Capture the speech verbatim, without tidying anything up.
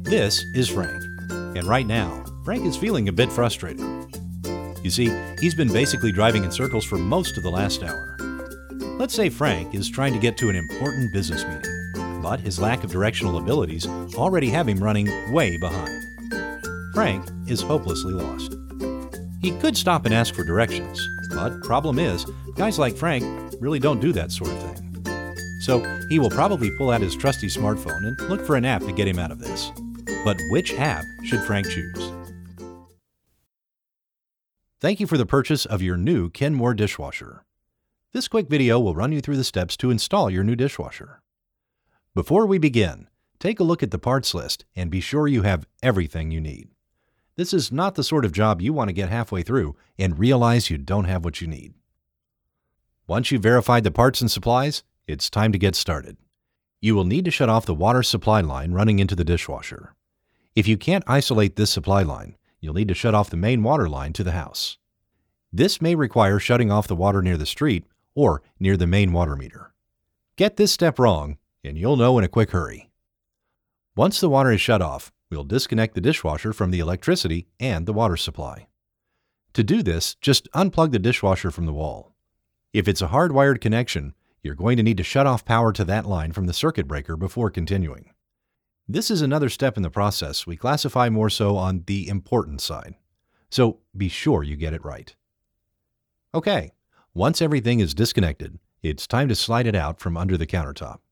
This is Frank, and right now, Frank is feeling a bit frustrated. You see, he's been basically driving in circles for most of the last hour. Let's say Frank is trying to get to an important business meeting, but his lack of directional abilities already have him running way behind. Frank is hopelessly lost. He could stop and ask for directions, but problem is, guys like Frank really don't do that sort of thing. So he will probably pull out his trusty smartphone and look for an app to get him out of this. But which app should Frank choose? Thank you for the purchase of your new Kenmore dishwasher. This quick video will run you through the steps to install your new dishwasher. Before we begin, take a look at the parts list and be sure you have everything you need. This is not the sort of job you want to get halfway through and realize you don't have what you need. Once you've verified the parts and supplies, it's time to get started. You will need to shut off the water supply line running into the dishwasher. If you can't isolate this supply line, you'll need to shut off the main water line to the house. This may require shutting off the water near the street or near the main water meter. Get this step wrong, and you'll know in a quick hurry. Once the water is shut off, we'll disconnect the dishwasher from the electricity and the water supply. To do this, just unplug the dishwasher from the wall. If it's a hardwired connection, you're going to need to shut off power to that line from the circuit breaker before continuing. This is another step in the process we classify more so on the important side, so be sure you get it right. Okay, once everything is disconnected, it's time to slide it out from under the countertop.